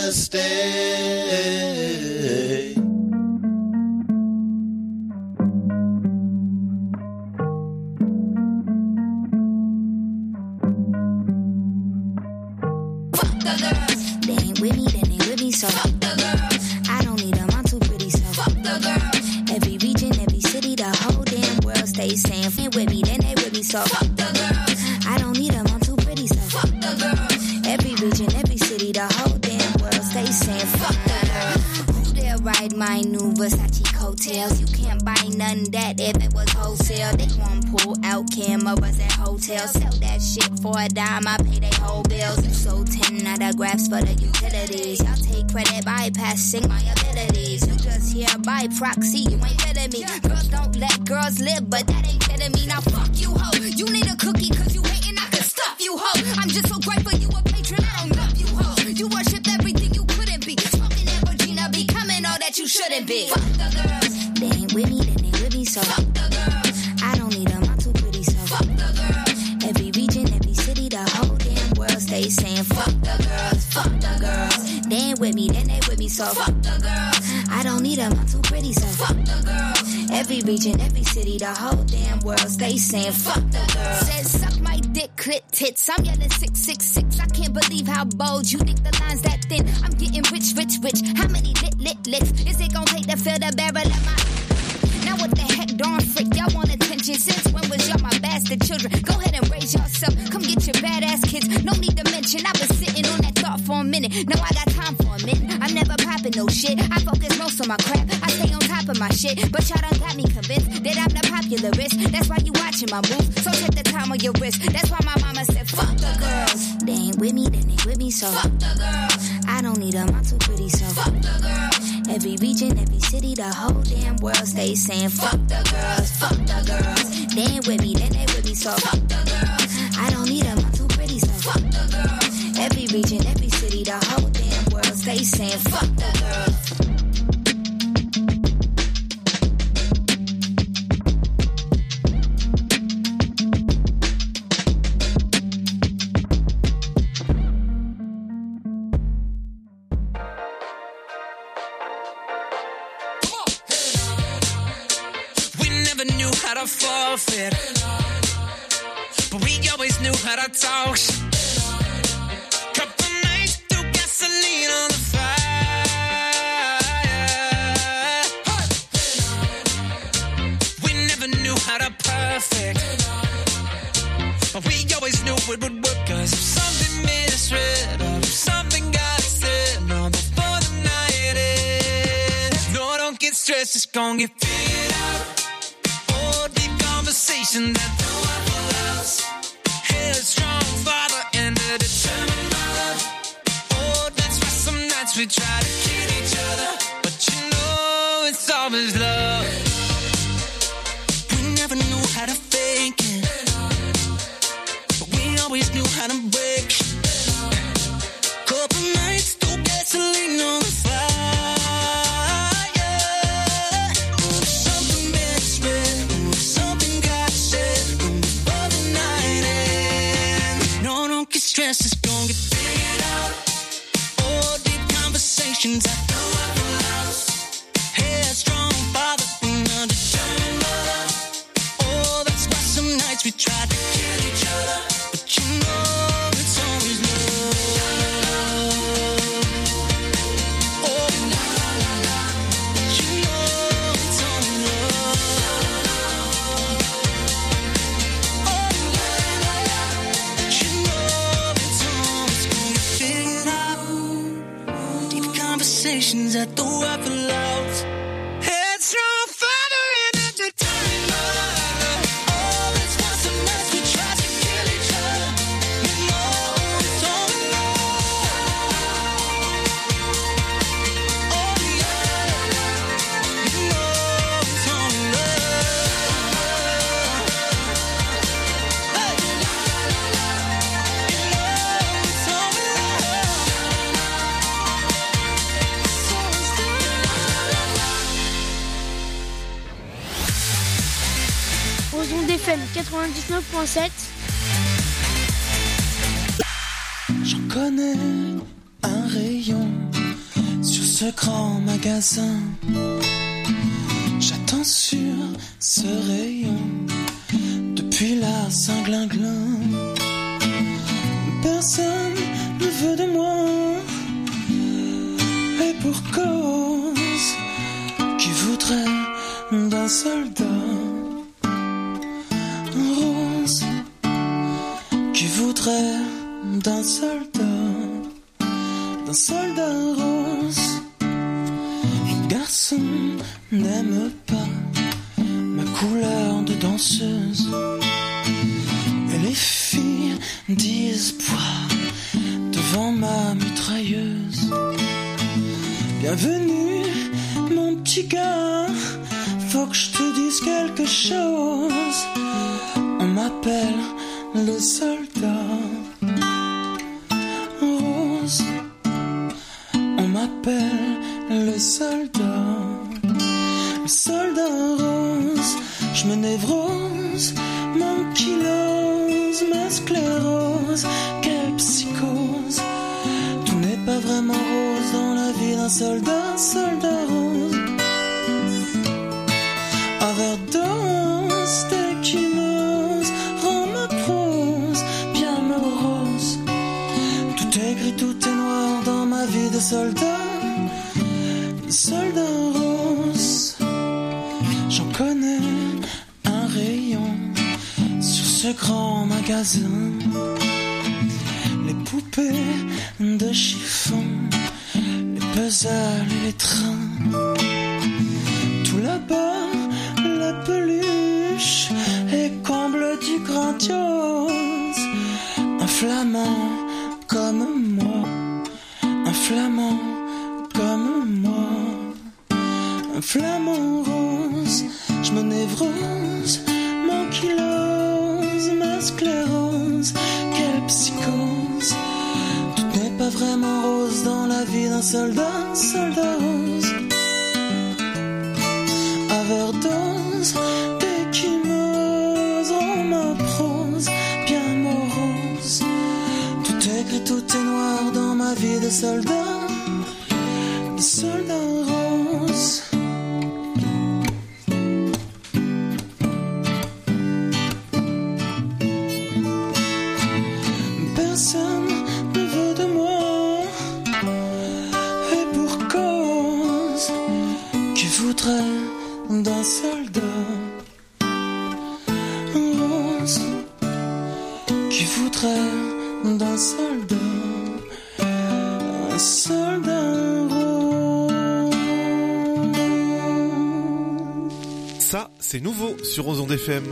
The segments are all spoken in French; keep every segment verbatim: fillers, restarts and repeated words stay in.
wanna stay. Fuck the girls. They ain't with me, then they with me, so fuck the girls. I don't need them, I'm too pretty, so fuck the girls. Every region, every city, the whole damn world stays saying, ain't with me, then they with me, so fuck the girls. I don't need them, I'm too pretty, so fuck the girls. Every region, every city, the whole damn world stays saying, fuck the girls. Who dare ride my new Versace coattails? You can't buy none that if it was wholesale. They gon' pull out cameras at hotels. Sell that shit for a dime, I pay they whole bills. You sold ten autographs for the utilities. Y'all take credit bypassing my abilities. You just here by proxy, you ain't fitting me. Girls don't let girls live, but that ain't fitting me. Now fuck you, ho. You need a cookie cause you hating, I can stuff you, ho. I'm just so grateful you a patron, I don't love you, ho. You worship everything you couldn't be. Smoking that Regina, becoming all that you shouldn't be. Fuck the girls. They ain't with me, then they with me, so fuck the girls. I don't need them, I'm too pretty, so fuck the girls. Every region, every city, the whole damn world stays saying, fuck the girls, fuck the girls. They ain't with me, then they with me, so fuck the girls. I don't need them, I'm too pretty, so fuck the girls. Every region, every city, the whole damn world stays saying, fuck the girls. Says suck my dick, clit tits. I'm yelling six six six. I can't believe how bold you think the line's that thin. I'm getting rich, rich, rich. How many lit, lit, licks is it gonna take to fill the barrel of my... Now what the heck, darn freak, y'all want attention. Since when was y'all my bastard children? Go ahead and raise yourself, come get your badass kids. No need to mention, I've been sitting on that thought for a minute. No, I got time for a minute, I'm never popping no shit. I focus most on my crap, I stay on top of my shit. But y'all done got me convinced that I'm the popularist. That's why you watching my moves, so take the time on your wrist. That's why my mama said, fuck the girls. They ain't with me, then they with me, so fuck the girls. I don't need them, I'm too pretty, so fuck the girls. Every region, every city, the whole damn world stays saying, fuck the girls, fuck the girls. They ain't with me, then they with me, so fuck the girls. I don't need them, I'm too pretty, so fuck the girls. Every region, every city, the whole damn world stays saying, fuck the girls. Forfeit, but we always knew how to talk. Couple nights threw gasoline on the fire. We never knew how to perfect, but we always knew it would work. Cause if something made us red, or if something got us in, no, before the night ends. No, don't get stressed, it's gonna get figured out. Conversation that no one allows. Headstrong father and a determined mother. Oh, that's why some nights we try to kill each other, but you know it's always love. We never knew how to fake it, but we always knew how to break. Couple nights through gasoline on the fire. Stress is gonna get figured out. Oh, deep conversations that no one allows. Headstrong father and a determined mother. Oh, that's why some nights we try to kill each other, but you know it's always love. Oh, la la la la. But you know it's always love. Oh, la la la. But you know. Conversations at the weapon loves. Headstrong father and a determined mother. Oh, that's why some nights we try to kill each other. You know it's all in love. Oh, yeah. You know it's all in love. Hey. You know it's all in love. Aux ondes F M quatre-vingt-dix-neuf point sept. J'en connais un rayon ce grand magasin. J'attends sur ce rayon depuis la Saint-Glinglin. Personne ne veut de moi, et pour cause. Qui voudrait d'un soldat rose? Qui voudrait d'un soldat, d'un soldat rose? Les garçons n'aiment pas ma couleur de danseuse, et les filles disent bois devant ma mitrailleuse. Bienvenue mon petit gars, faut que je te dise quelque chose. On m'appelle le soldat rose. On m'appelle le soldat, le soldat rose. Je me névrose, mon kilose, ma sclérose. Quelle psychose, tout n'est pas vraiment rose dans la vie d'un soldat, soldat rose. Overdose d'échymose rend ma prose bien morose. Tout est gris, tout est noir dans ma vie de soldat, de soldat rose. J'en connais un rayon sur ce grand magasin. Les poupées de chiffon, les puzzles et les trains. Tout là-bas, la peluche et comble du grandiose. Un flamand comme moi, un flamand comme moi, un flamand rose. Je me névrose, mon kilose, ma sclérose. Quelle psychose, tout n'est pas vraiment rose dans la vie d'un soldat, soldat rose. Overdose d'échymose rend ma prose bien morose. Tout est gris, tout est noir dans ma vie de soldat, de soldat rose. Personne ne veut de moi, et pour cause. Qui voudrait d'un soldat rose? Qui voudrait d'un soldat, un soldat rose? Ça, c'est nouveau sur Ozon F M.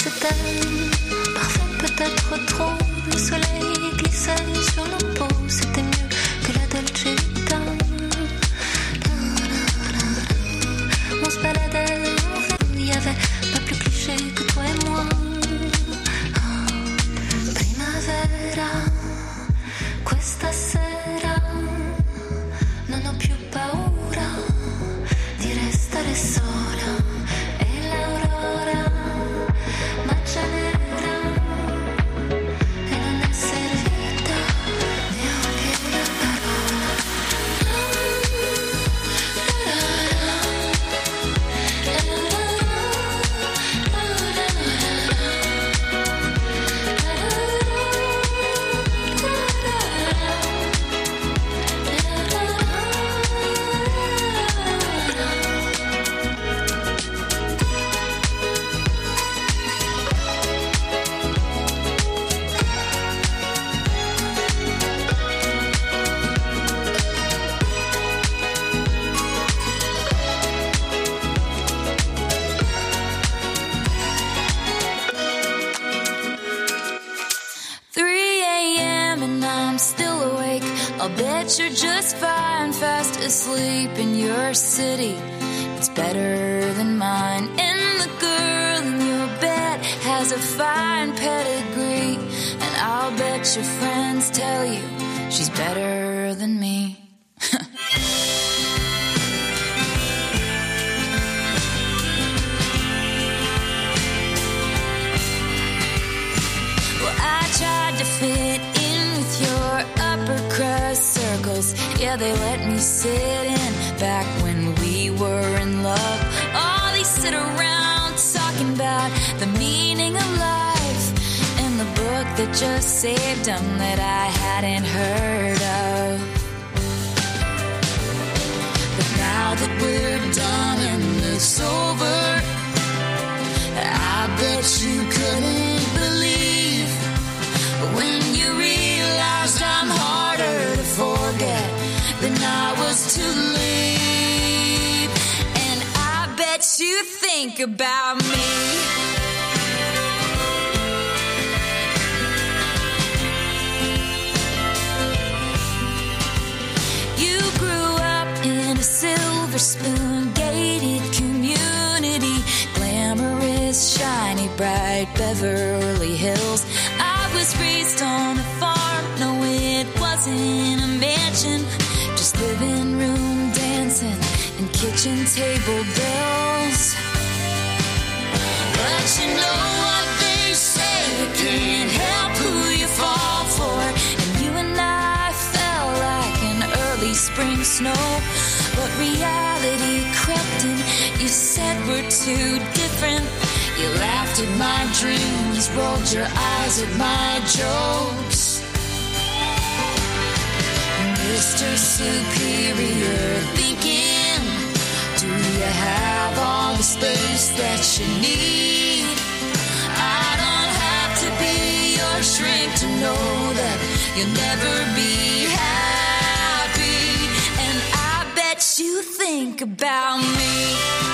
Parfait peut-être trop, le soleil glissait sur nos peaux, c'était still awake. I'll bet you're just fine, fast asleep in your city. It's better than mine. And the girl in your bed has a fine pedigree. And I'll bet your friends tell you she's better than me. Well, I tried to fit in with your upper crust circles. Yeah, they let me sit in back when we were in love. Oh, they sit around talking about the meaning of life and the book that just saved them that I hadn't heard of. But now that we're done and it's over, I bet you couldn't believe when you realized I'm harder to forget than I was to leave. And I bet you think about me. You grew up in a silver spoon gated community, glamorous, shiny, bright Beverly Hills. I was raised on a farm, no it wasn't a mansion, just living room dancing and kitchen table bells. But you know what they say, you can't help who you fall for. And you and I fell like an early spring snow. But reality crept in, you said we're too different. You laughed at my dreams, rolled your eyes at my jokes. Mister Superior thinking, do you have all the space that you need? I don't have to be your shrink to know that you'll never be happy. And I bet you think about me.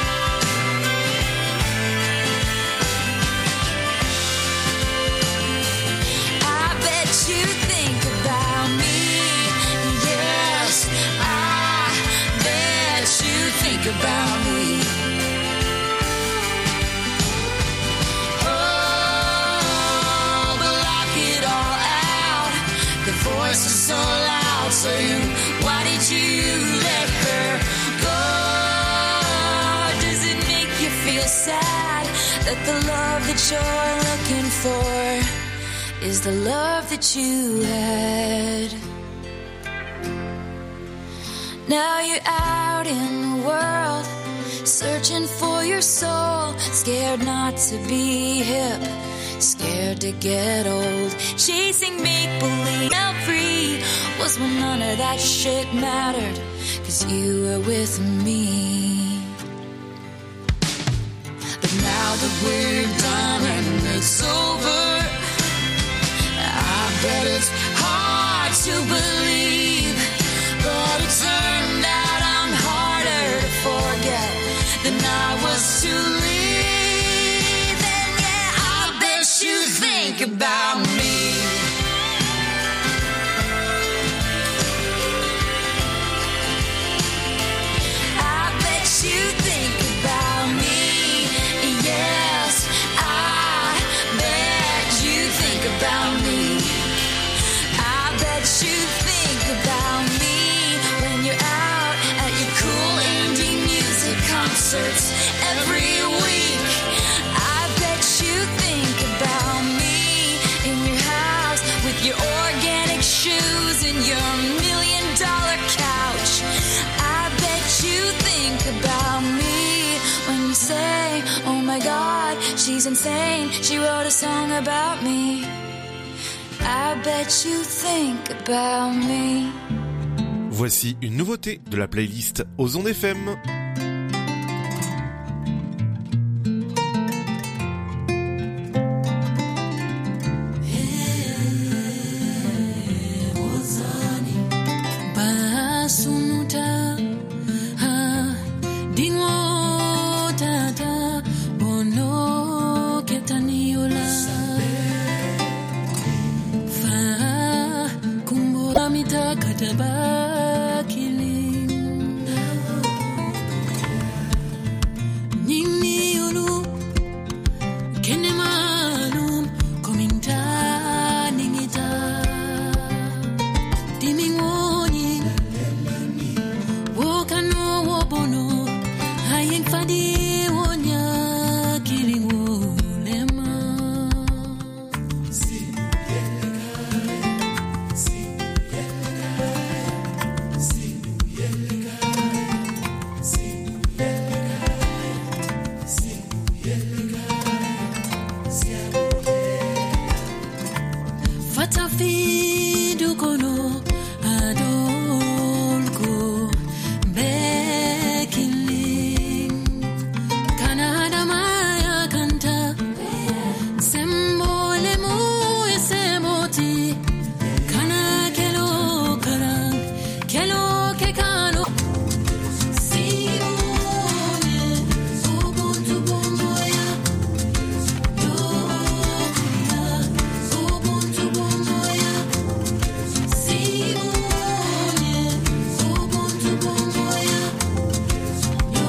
You think about me, yes, I bet you think about me. Oh, but lock it all out. The voice is so loud saying, why did you let her go? Does it make you feel sad that the love that you're looking for is the love that you had? Now you're out in the world, searching for your soul, scared not to be hip, scared to get old, chasing make-believe. Now free was when none of that shit mattered, 'cause you were with me. But now that we're done and it's over, I bet it's hard to believe, but it turned out I'm harder to forget than I was to leave. And yeah, I bet you think about me. I bet you think about me. Yes, I bet you think about me. You think about me when you're out at your cool indie music concerts every week. I bet you think about me in your house with your organic shoes and your million dollar couch. I bet you think about me when you say, oh my God, she's insane, she wrote a song about me. I bet you think about me. Voici une nouveauté de la playlist aux ondes F M. Kumbo Namita kataba killing. Nini ulu kenemanum kominta ningita. Dimingoni wokano wobono hayeng fadi wonya killing wolema. Fatafidu kono adolko bekiling Canada maya kanta sembole mu esemoti kana kelo karang kelo kekano simone ubuntu bomboya yo ubuntu bomboya simone ubuntu bomboya yo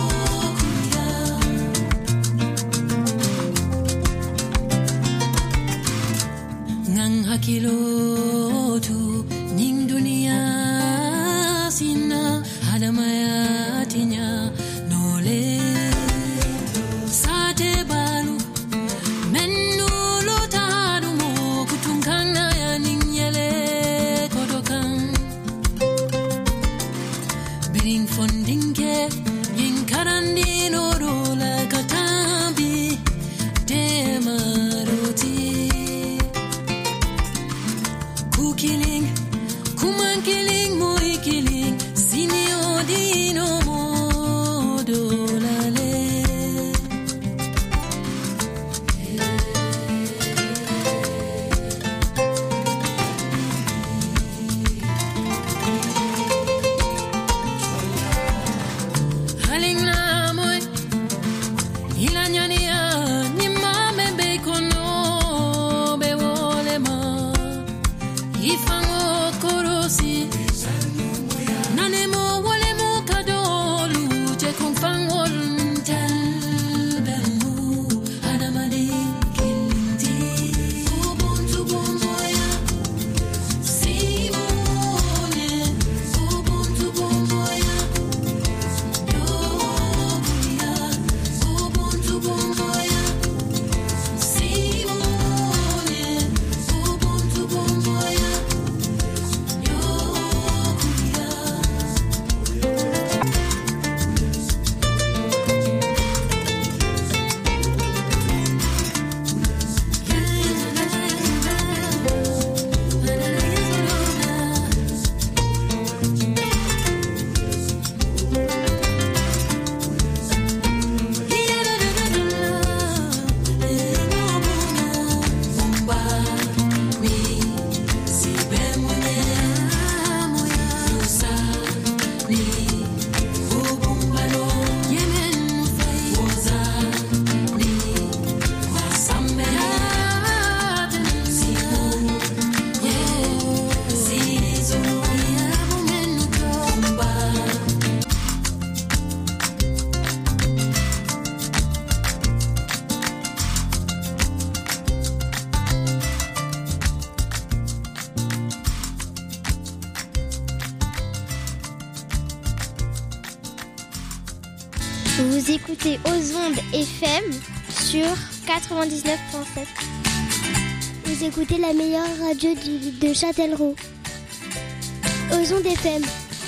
ngang hakilo tu ning dunia sina hadamaya tinya nole sate balu menu lotanu mo kutungkana ya ningyele kodokan biring fondinge yin karandino rola katambi demaroti Kukiling, kuman kiling, moi kiling, sini odino modo lale. Haling na moi, ilanyania ni mame bekono bewolema. Ifango korosi nanemo wolemo kadolu je konfangol talbemu adamadi kilindi ubuntu bomboya simone ubuntu bomboya yo kuya ubuntu bomboya simone ubuntu bomboya Vous écoutez aux ondes F M sur quatre-vingt-dix-neuf virgule sept. Vous écoutez la meilleure radio du- de Châtellerault. Aux ondes F M.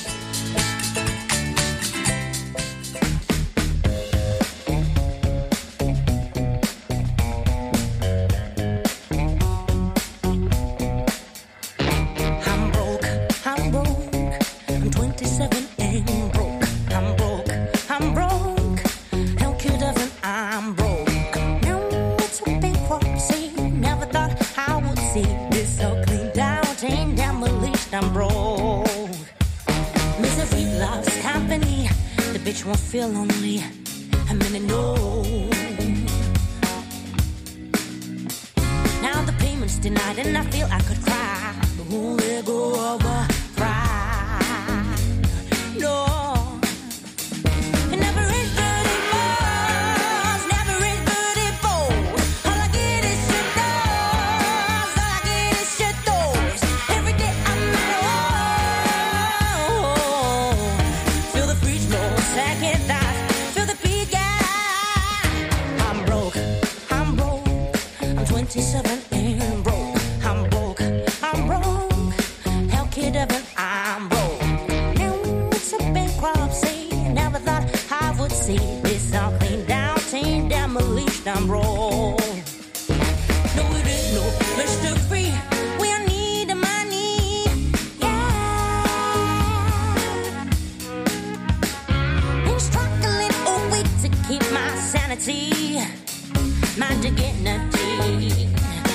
I'm broke, I'm broke, I'm twenty-seven and broke. I'm broke, I'm broke, hell could have I'm broke. Now it's a big for see, never thought I would see this so cleaned out and demolished. I'm broke. Misery loves company, the bitch won't feel lonely. I'm in a no. Now the payment's denied and I feel I could cry. But who let go of see my dignity.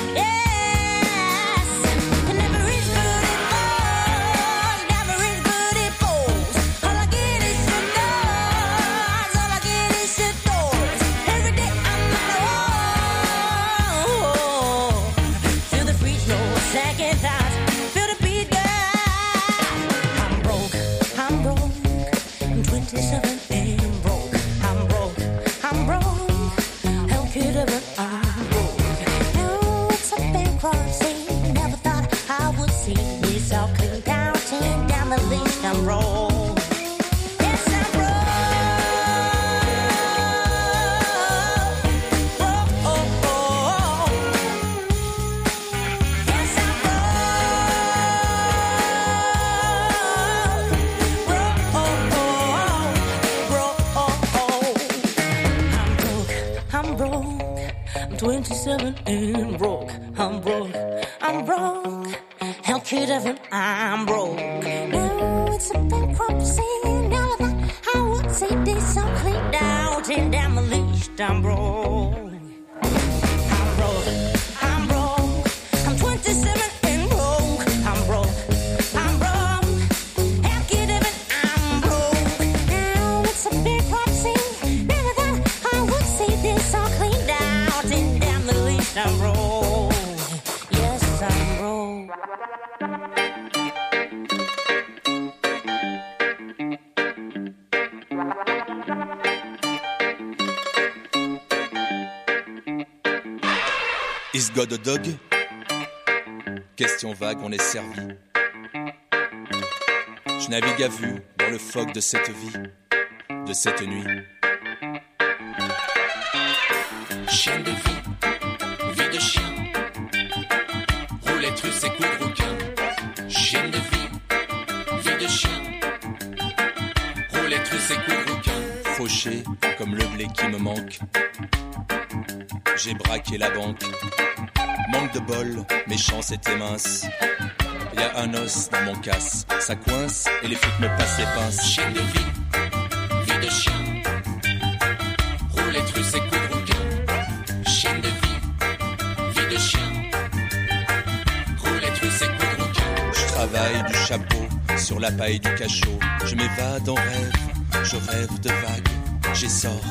Yes, it never is good it falls, never is good it falls. All I get is shit doors, all I get is shit doors. Every day I'm alone. Feel the free throw, second thoughts, feel the beat, girl. I'm broke, I'm broke, I'm twenty-seven and broke. I'm broke, I'm broke. How could I but I'm broke? Now it's a bankruptcy. Never thought I would see this all clean down, ten down the list. I'm broke. Yes, I'm broke. Broke, oh, oh. Yes, I'm broke. Broke, oh, oh. Broke, oh, oh. I'm broke, I'm broke, I'm twenty-seven and broke. I'm broke, I'm broke. How could ever I'm broke? Now it's a bankruptcy. Never thought I would see this so clean down, ten down the list. I'm broke. I'm broke, I'm broke. I'm twenty-seven and broke. I'm broke, I'm broke. How could ever I'm broke? Now it's a bankruptcy. Never thought I would see this all clean down, ten down the list. I'm broke. Yes, I'm broke. Is God a dog? Question vague, on est servi. Je navigue à vue dans le fog de cette vie, de cette nuit. Chien de vie, vie de chien. Roulette russe et coup de rouquin. Chien de vie, vie de chien. Roulette russe et coup de rouquin. Fauché comme le blé qui me manque. J'ai braqué la banque. Manque de bol, mes chances étaient minces. Y a un os dans mon casse, ça coince et les flics me passent les pinces. Chien de vie, vie de chien. Roulette russe et coup de rouquin. Chien de vie, vie de chien. Roulette russe et coup de rouquin. Je travaille du chapeau sur la paille du cachot. Je m'évade en rêve, je rêve de vagues, j'essore.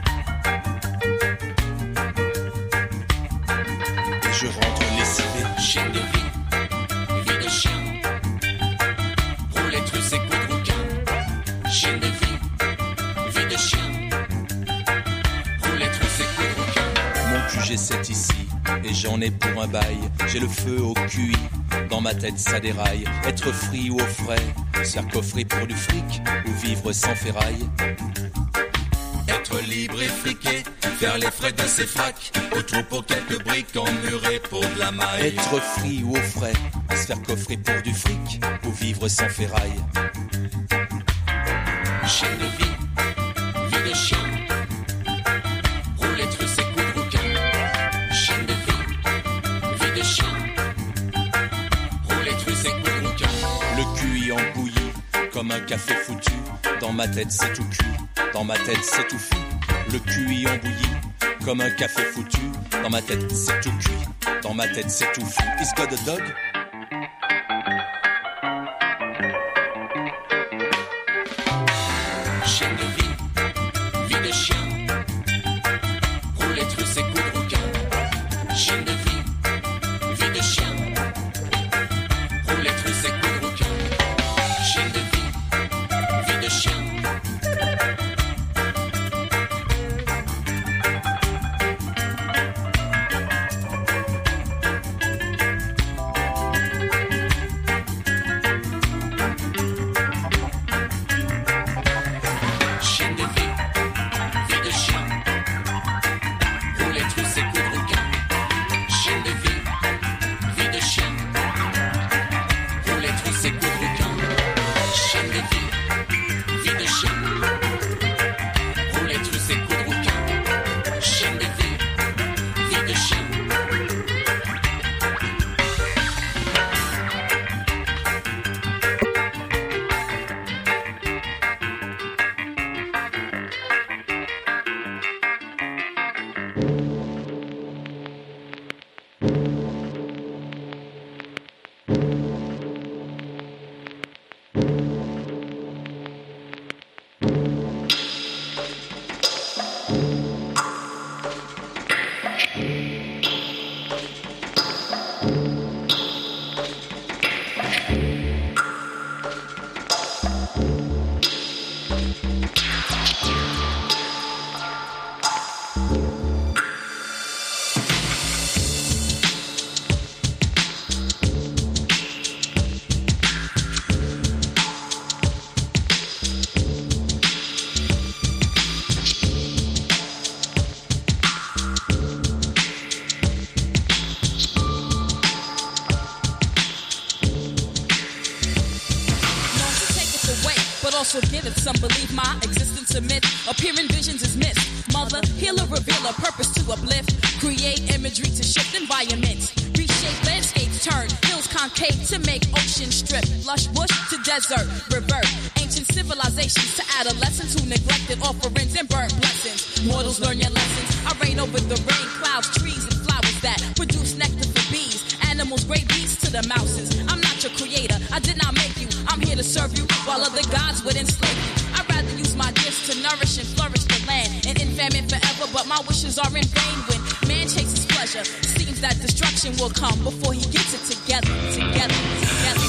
Et je rentre lessivé. Chien de vie, vie de chien. Roulette russe et coup de rouquin. Chien de vie, vie de chien. Roulette russe et coup de rouquin. Mon Q G sept ici, et j'en ai pour un bail. J'ai le feu au Q I, dans ma tête ça déraille. Être free ou au frais, se faire coffrer pour du fric, ou vivre sans ferraille. Être libre et friqué, faire les frais de ses fracs. Au trou pour quelques briques, emmurées pour de la maille. Être free ou au frais, se faire coffrer pour du fric, ou vivre sans ferraille. Chien de vie, vie de chien. Roulette russe et coup de rouquin. Chien de vie, vie de chien. Roulette russe et coup de rouquin. Le Q I en bouillie, comme un café foutu. Dans ma tête c'est tout cul, dans ma tête c'est tout fou. Le Q I en bouillie, comme un café foutu. Dans ma tête c'est tout cuit, dans ma tête c'est tout fou. Is God a dog? Chien de vie, vie de chien. Roulette russe et coup de rouquin. Chien de vie, vie de chien. Roulette russe et coup de rouquin. Chien de vie, vie de chien. Chien de vie, vie de chien. Roulette russe et coup de rouquin. Chien de vie, vie de chien. Roulette russe et coup de rouquin. Chien also giveth. Some believe my existence a myth. Appearing visions is missed. Mother, healer, revealer, purpose to uplift. Create imagery to shift environments. Reshape landscapes, turn hills concave to make ocean strip. Lush bush to desert, revert. Ancient civilizations to adolescents who neglected offerings and burnt blessings. Mortals, learn your lessons. I reign over the rain, clouds, trees, and flowers that produce nectar for bees. Animals, great beasts to the mouses. I'm not your creator, I did not make you. I'm here to serve you while other gods would enslave you. I'd rather use my gifts to nourish and flourish the land. And in famine forever, but my wishes are in vain. When man chases pleasure, seems that destruction will come before he gets it together, together, together.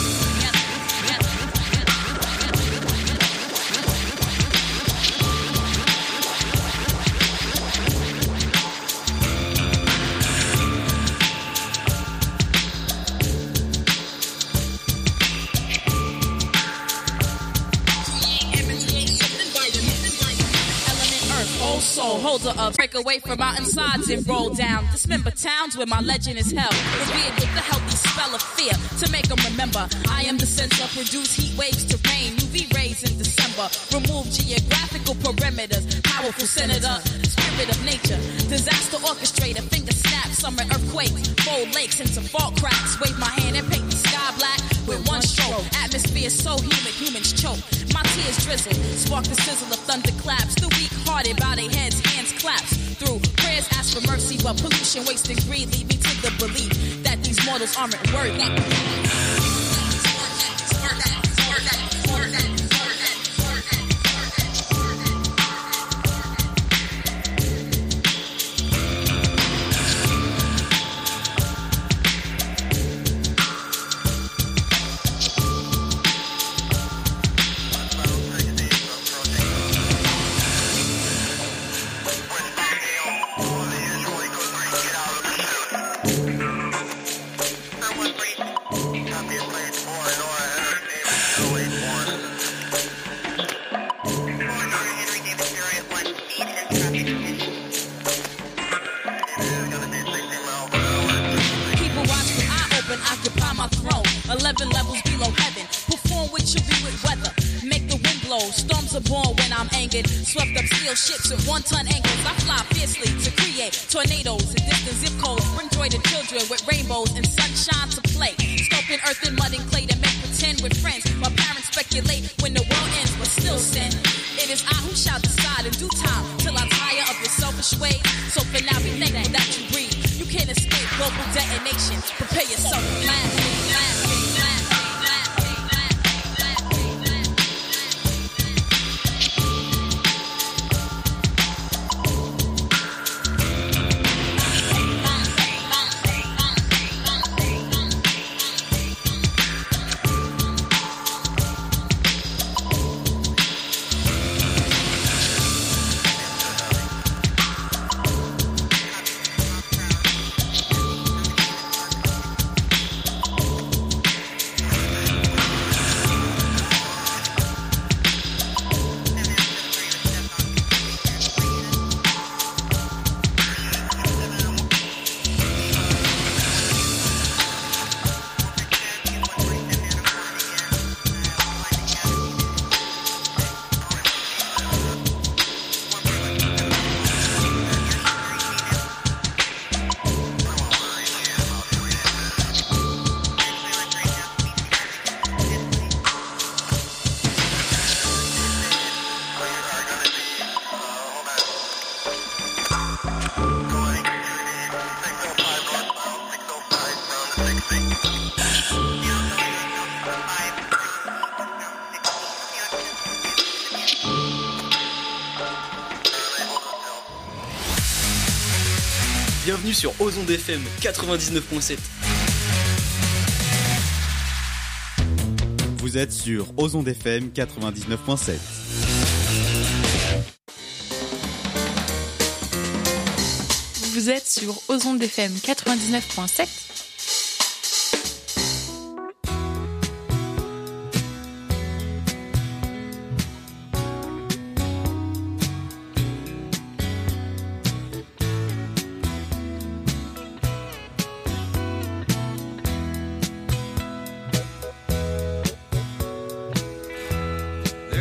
Soul, holder of break away from mountainsides and roll down. Dismember towns where my legend is held. Revered with the healthy spell of fear to make them remember. I am the center, produce heat waves to rain. U V rays in December. Remove geographical perimeters. Powerful senator, spirit of nature. Disaster orchestrator, finger snap, summer earthquakes. Fold lakes into fault cracks. Wave my hand and paint the sky black with one stroke. Atmosphere so humid, humans choke. My tears drizzle, spark the sizzle of thunderclaps. The weak-hearted bow their heads, hands claps. Through prayers ask for mercy, but pollution, waste, and greed lead me to the belief that these mortals aren't worthy. Eleven levels below heaven. Perform with you with weather. Make the wind blow. Storms are born when I'm angered. Swept up steel ships with one-ton anchors. I fly fiercely to create tornadoes and distant zip codes. Bring joy to children with rainbows and sunshine to play. Sculpting earth and mud and clay to make pretend with friends. My parents speculate when the world ends, but still sin. It is I who shall decide in due time till I tire of your selfish ways. So for now, be thankful that you breathe. You can't escape global detonation. Prepare yourself for blast. Bienvenue sur Ozonde F M quatre-vingt-dix-neuf point sept. Vous êtes sur Ozonde F M quatre-vingt-dix-neuf point sept. Vous êtes sur Ozonde F M quatre-vingt-dix-neuf point sept.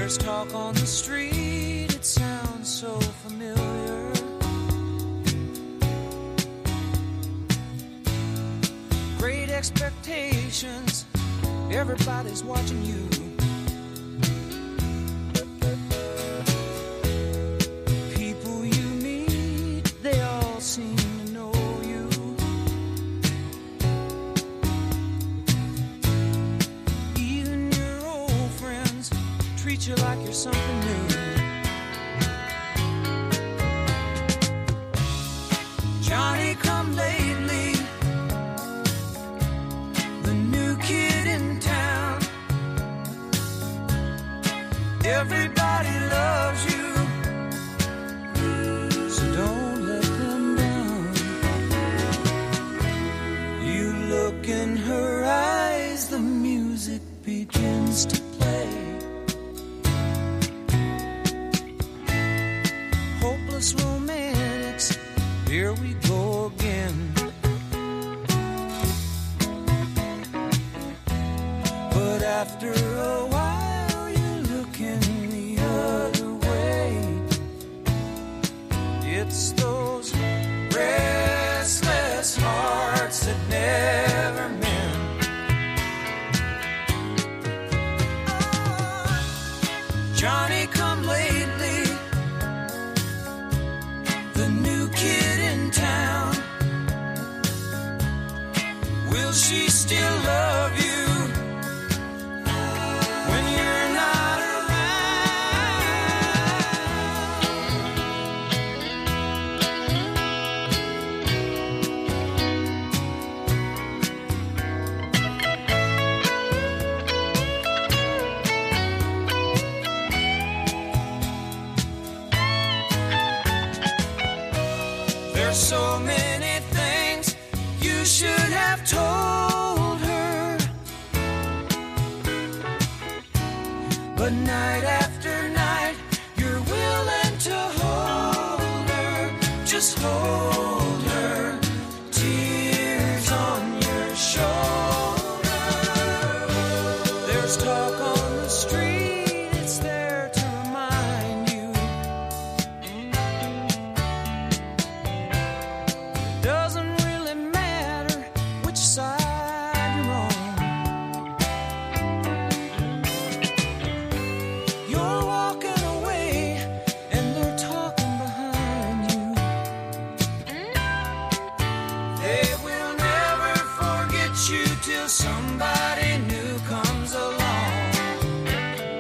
There's talk on the street, it sounds so familiar. Great expectations, everybody's watching you. People you meet, they all seem to know you. Even your old friends treat you like you're something new. Johnny come lately, the new kid in town. Everybody loves you, so don't let them down. You look in her eyes, the music begins to play. Hopeless romantics, here we go again. But after a while you look in the other way. It's those restless hearts that never mend. Oh, Johnny come lately, the new kid in town. Will she still love you when you're not There's so many things you should have told her, but night after night you're willing to hold her, just hold her, tears on your shoulder. There's talk on the street, it's there to remind you. Doesn't really matter which side you're on. You're walking away and they're talking behind you. They will never forget you till somebody new comes along.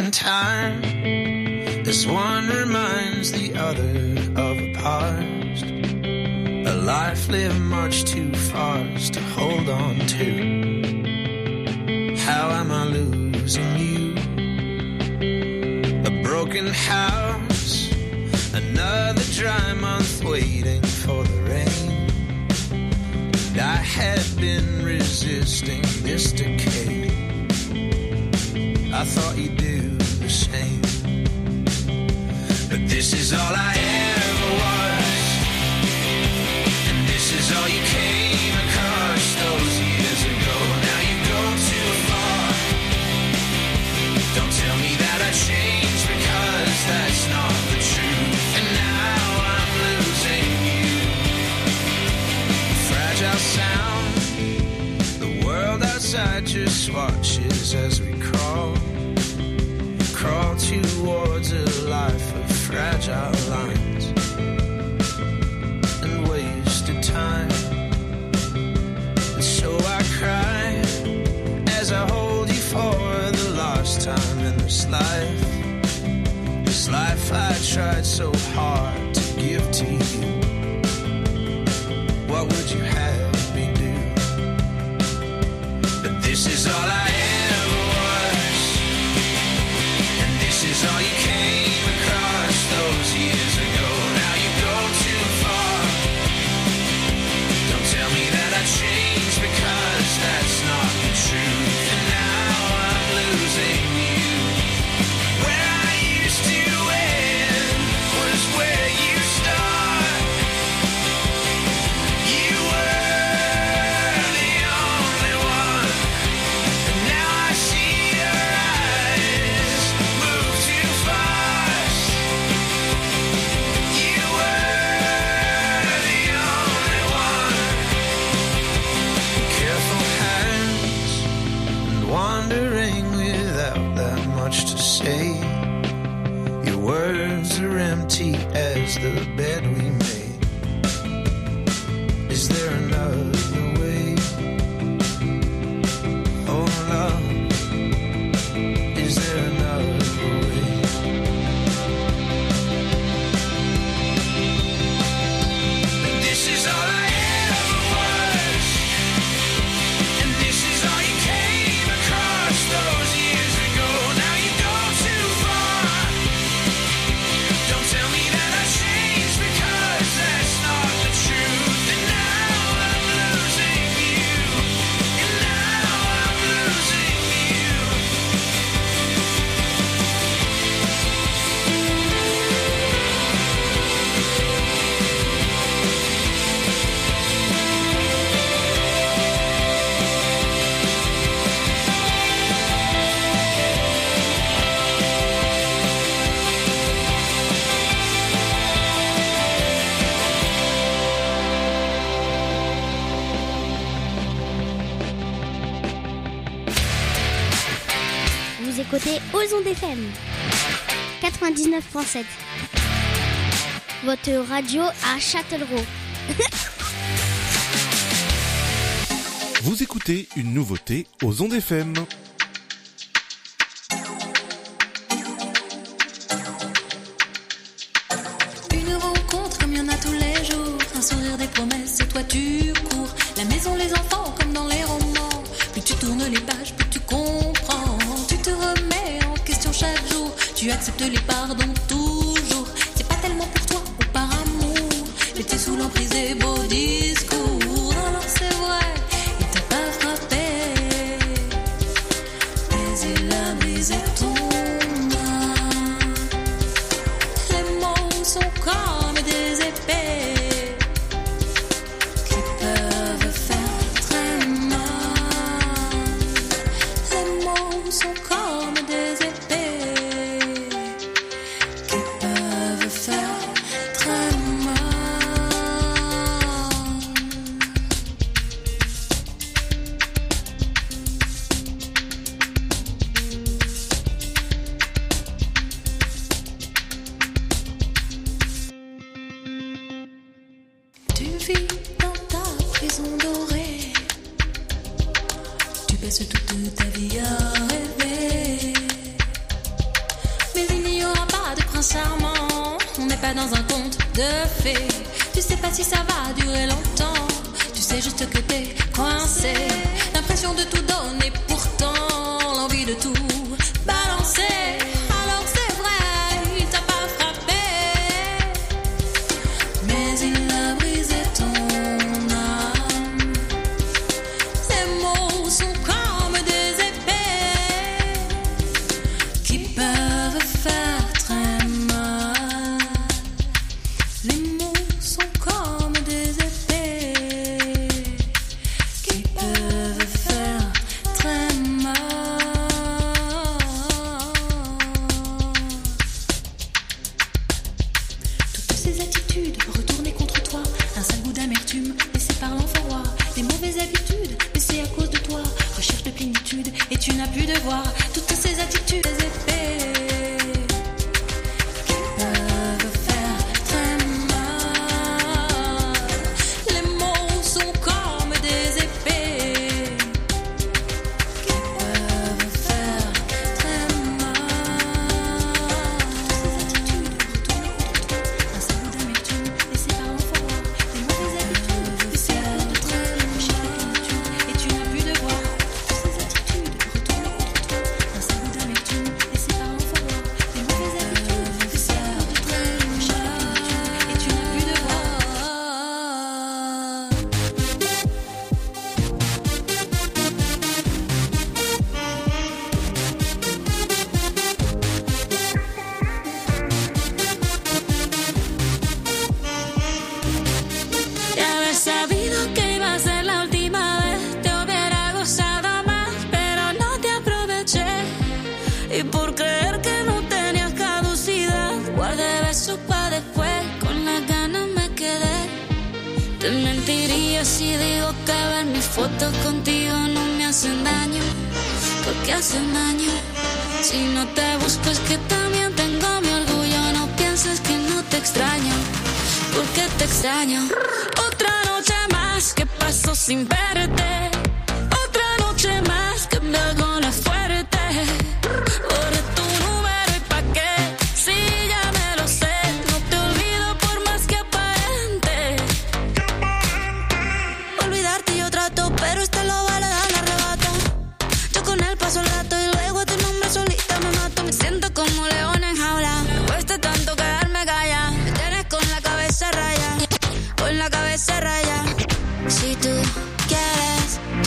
in time as one reminds the other of a past, a life lived much too fast to hold on to. How am I losing you? A broken house, another dry month waiting for the rain. And I had been resisting this decay. I thought you'd do the same, but this is all I ever was, and this is all you came across those years ago. Now you go too far. Don't tell me that I changed, because that's not the truth. And now I'm losing you. Fragile sound, the world outside just watches as we crawl, crawl towards a life of fragile lines and wasted time. And so I cry as I hold you for the last time in this life. This life I tried so hard to give to you. What would you have me do? But this is all I ever was, and this is all you came across those years ago. Now you go too far. Don't tell me that I changed, because that's not the truth. And now I'm losing you. Where I used to end was where you start. You were the only one, and now I see your eyes move too fast. You were the only one. Careful hands and wandering without that much to say. Your words are empty as the bed we made. Is there another way? Oh love, is there another way? But this is all I ever was, and this is all you came across those years ago. Now you go too far. Don't tell me that I changed, because that's not the truth. And now I'm losing you. And now I'm losing you. Vous écoutez Ozon F M quatre-vingt-dix-neuf virgule sept. Votre radio à Châtellerault. Vous écoutez une nouveauté aux ondes F M. Une rencontre comme il y en a tous les jours. Un sourire, des promesses et toi tu cours. La maison, les enfants comme dans les romans. Plus tu tournes les pages, plus tu comprends. Tu te remets en question chaque jour. Tu acceptes les pardons toujours. C'est pas tellement pour toi ou par amour, mais t'es sous l'emprise des beaux discours. Alors c'est vrai, il t'a pas frappé, mais il a brisé ton âme. Les mots sont comme des épées qui peuvent faire très mal. Les mots sont comme des épées qui peuvent faire très mal. Tu vis dans ta prison dorée. Tu passes toute ta vie à rêver. sincèrement, on n'est pas dans un conte de fées. Tu sais pas si ça va durer longtemps. Tu sais juste que t'es coincé. L'impression de tout donner, pourtant l'envie de tout balancer. Alors c'est vrai, il t'a pas frappé, mais il a brisé ton âme. Ces mots sont comme des épées qui peuvent faire très mal. Les mots sont comme des épées qui peuvent faire très mal. Toutes ces attitudes retournées contre toi, un sale goût d'amertume laissé par l'enfant, des mauvaises habitudes, mais c'est à cause de toi. Recherche de plénitude et tu n'as plus de voir. Toutes ces attitudes, des épées qui peuvent faire très mal. Les mots sont comme des épées qui peuvent faire très mal. Toutes ces attitudes retournées contre toi, un sale goût d'amertume laissé par l'enfant, des mauvaises habitudes, mais c'est à cause de toi. Recherche de plénitude et tu n'as plus de voir. Toutes ces attitudes retournées contre toi, un sale goût d'amertume laissé par l'enfant, des mauvaises habitudes, mais c'est à cause de toi. Recherche de plénitude et tu n'as plus de voir. De haber sabido que iba a ser la última vez, te hubiera gozado más, pero no te aproveché. Y por creer que no tenías caducidad, guardé besos pa' después, con las ganas me quedé. Te mentiría si digo que ver mis fotos contigo no me hacen daño, porque hacen daño. Si no te busco es que también tengo mi orgullo, no pienses que no te extraño, porque te extraño. Otra noche más que paso sin verte, otra noche más que me hago la fuerte. Borré tu número y pa' qué, si ya me lo sé, no te olvido por más que aparente. Olvidarte yo trato, pero este lo vale dar la arrebato. Yo con él paso el rato y luego a tu nombre solita me mato. Me siento como león en jaula, me cuesta tanto quedarme callada. Me tienes con la cabeza raya, con la cabeza raya. Si tú quieres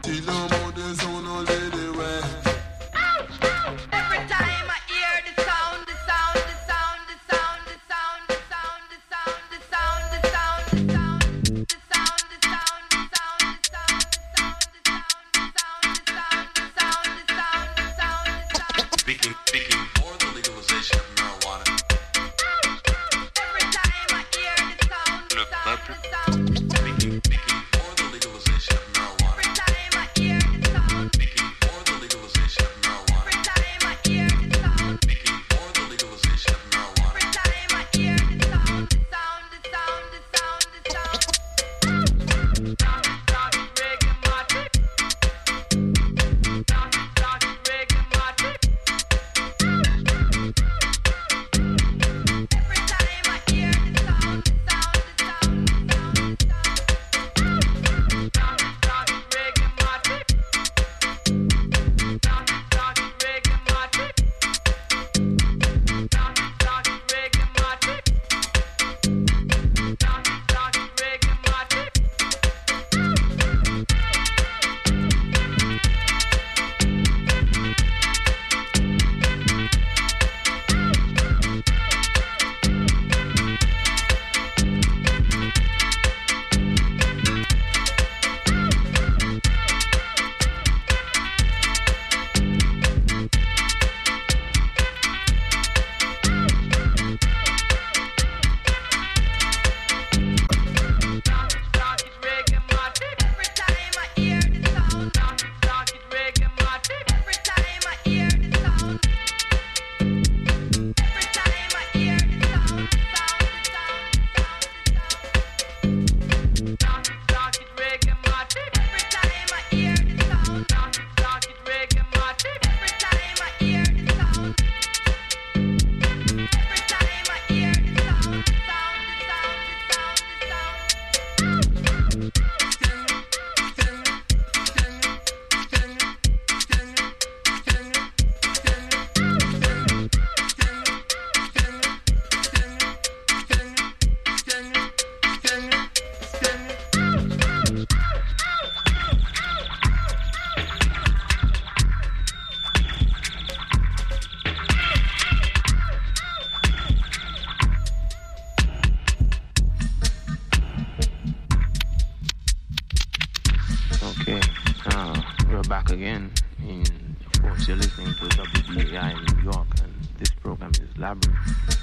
back again. And of course, you're listening to W B A I in New York, and this program is Labyrinth.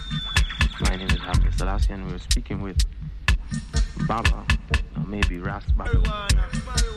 My name is Hafiz Selassie, and we're speaking with Baba, or maybe Ras Baba.